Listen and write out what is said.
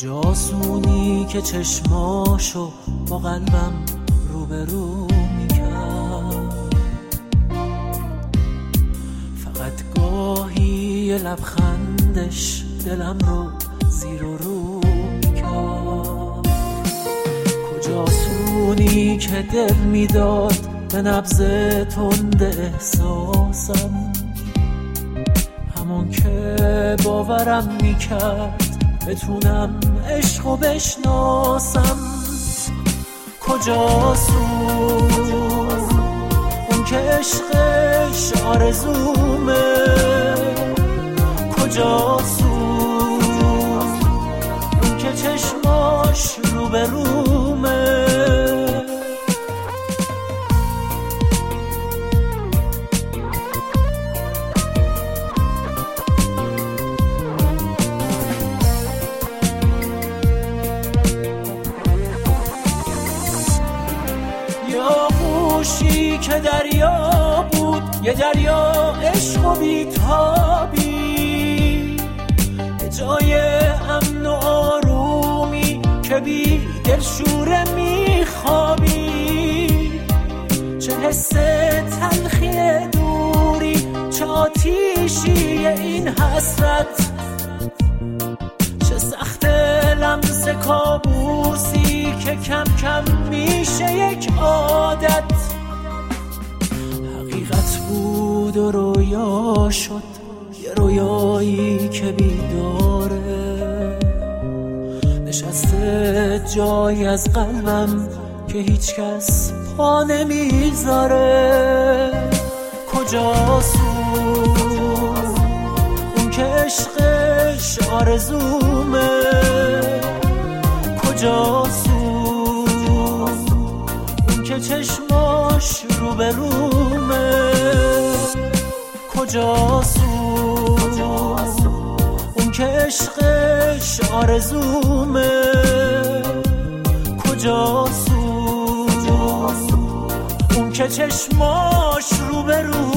کجاسونی که چشماشو با قلبم روبرو میکرد، فقط گاهی یه لبخندش دلم رو زیر و رو میکرد. کجاسونی که دل میداد به نبض تند احساسم، همون که باورم میکرد بتونم عشقو بشناسم. کجاسون اون که عشقش آرزومه، کجاسون اون که چشماش روبرومه. آغوشی که دریا بود، یه دریا عشق و بیتابی، یه جای امن و آرومی که بی دلشوره میخوابی. چه حس تلخی دوری، چه آتیشی این حسرت، چه سخت لمس کابوسی که کم کم میشه یک عادت. حقیقت بود و رویا شد، یه رویایی که بیداره، نشسته جایی از قلبم که هیچ کس پا نمیذاره. کجاسون اون که عشقش آرزومه، کجاسون اون که چشماش روبرومه، کجاسون اون که عشقش آرزومه، کجاسون اون که چشماش روبرومه.